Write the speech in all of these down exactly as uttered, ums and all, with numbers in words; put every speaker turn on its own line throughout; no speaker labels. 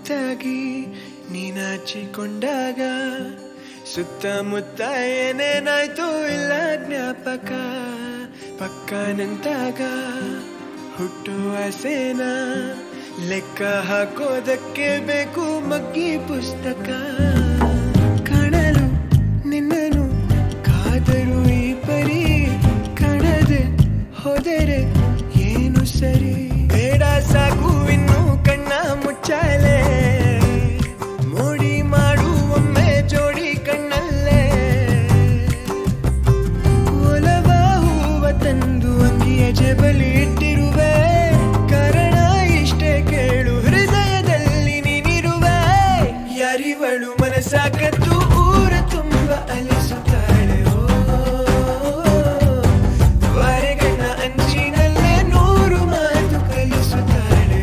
ಮುತ್ತಾಗಿ ನೀನಾಚಿಕೊಂಡಾಗ ಸುತ್ತಮುತ್ತ ಏನೇನಾಯ್ತು ಇಲ್ಲ ಜ್ಞಾಪಕ ಪಕ್ಕ ನಿಂತಾಗ ಹುಟ್ಟು ಆಸೆನ ಲೆಕ್ಕ ಹಾಕೋದಕ್ಕೆ ಬೇಕು ಮಗ್ಗಿ ಪುಸ್ತಕ ಕಾಣಲು ನಿನ್ನನು ಕಾದರು ಈ ಪರಿ ಕಾಣದೆ ಹೋದರೆ ಏನು ಸರಿ ಬೇಡ ಸಾಕು ಇನ್ನು ಕಣ್ಣ ಮುಚ್ಚಾಲೆ ಮೋಡಿ ಮಾಡು ಒಮ್ಮೆ ಜೋಡಿ ಕಣ್ಣಲ್ಲೇ ಒಲವ ಹೂವ ತಂದು ಅಂಗಿಯ ಜೇಬಲಿ ಇಟ್ಟಿರುವೆ ಕಾರಣ ಇಷ್ಟೇ ಕೇಳು ಹೃದಯದಲ್ಲಿ ನೀನಿರುವೆ ಯಾರಿವಳು ಮನಸಾಕತ್ತು ಊರ ತುಂಬ ಅಲಿಸುತ್ತಾಳೆ ವಾರೆಗಣ್ಣ ಅಂಚಿನಲ್ಲೇ ನೂರು ಮಾತು ಕಲಿಸುತ್ತಾಳೆ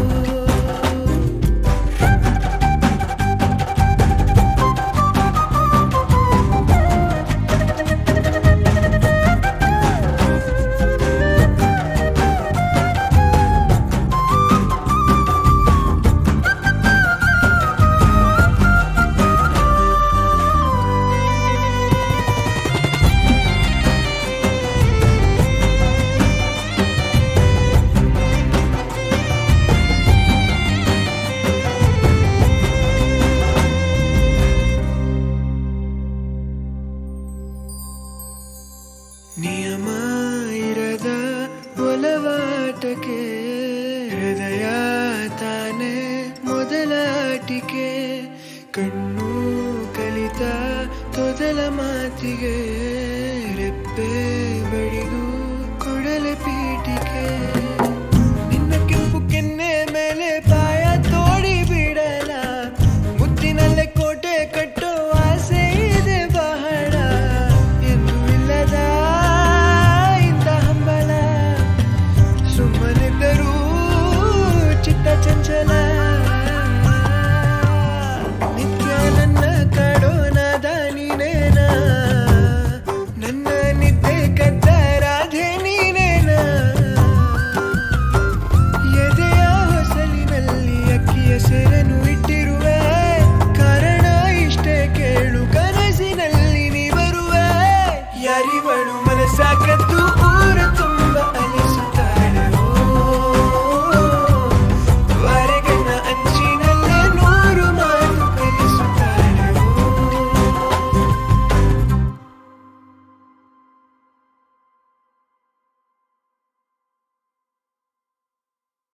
ನಿಯಮ ಇರದ ಒಲವಾಟಕ್ಕೆ ಹೃದಯ ತಾನೆ ಮೊದಲಾಟಿಕೆ ಕಣ್ಣು ಕಲಿತ ತೊದಲ ಮಾತಿಗೆ